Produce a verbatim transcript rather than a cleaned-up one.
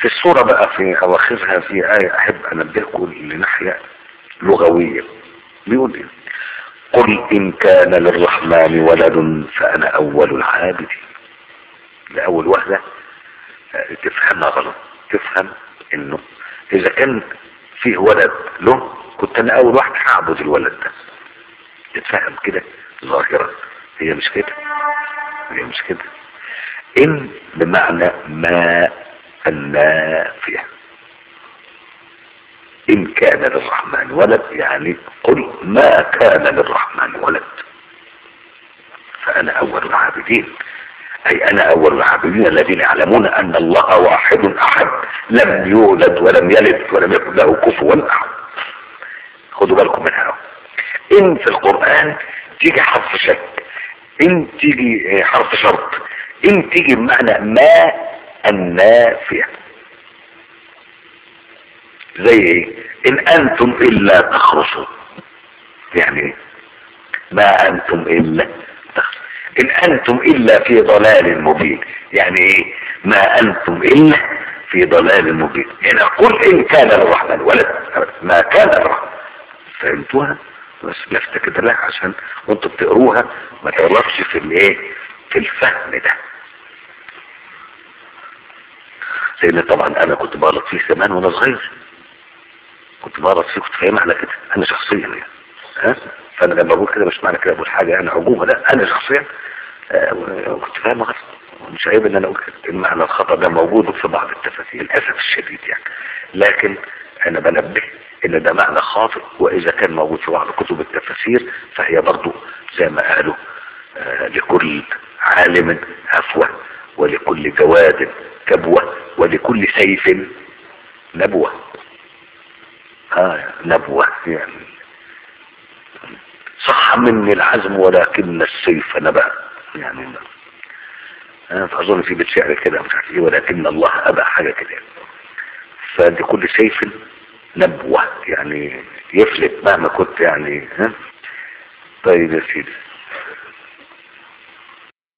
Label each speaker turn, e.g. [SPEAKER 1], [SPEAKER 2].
[SPEAKER 1] في السورة بقى في اواخرها في آية احب انبهكم لناحية لغوية. بيقول ايه؟ قل ان كان للرحمن ولد فانا اول العابدين. لاول وهلة تفهمها غلط، تفهم انه اذا كان فيه ولد له كنت انا اول واحد هعبد الولد ده. تتفهم كده ظاهرة، هي مش كده، هي مش كده. ان بمعنى ما النافية. ان كان للرحمن ولد يعني قل ما كان للرحمن ولد فانا اول العابدين، اي انا اول العابدين الذين يعلمون ان الله واحد احد لم يولد ولم يلد ولم يكن له كفوا احد. خدوا بالكم منها. ان في القرآن تيجي حرف شك، ان تيجي حرف شرط، ان تيجي بمعنى ما النافية. زي ايه؟ ان انتم الا تخرصون، يعني ما انتم الا تخرصون. ان انتم الا في ضلال مبين، يعني ايه؟ ما انتم الا في ضلال مبين. هنا قل ان كان للرحمن ولد، ما كان للرحمن. فهمتوها؟ بس لفت كده لها عشان وانتوا بتقروها ما تغلطش في الايه، في الفهم ده. لان طبعا انا كنت بغلط فيه زمان وانا صغير، كنت بغلط فيه، كنت فاهم على كده انا شخصيا يعني. ها؟ فانا لما بقول كده مش معنى كده بقول حاجه يعني عجوبه، لا انا شخصيا آه كنت فاهم غلط. مش عيب ان انا اقول كده. المعنى الخطا ده موجود في بعض التفاسير للاسف الشديد يعني، لكن انا بنبه ان ده معنى خاطئ، واذا كان موجود في بعض كتب التفاسير فهي برضو زي ما قالوا آه لكل عالم هفوة ولكل جواد كبوة ولكل سيف نبوة. اه نبوة يعني صح مني العزم ولكن السيف نبأ يعني. انا اظن في بيت شعر كده مش عارف ايه، ولكن الله ابى حاجه كده. فلكل سيف نبوة يعني يفلت مهما كنت يعني. ها طيب يا سيدي.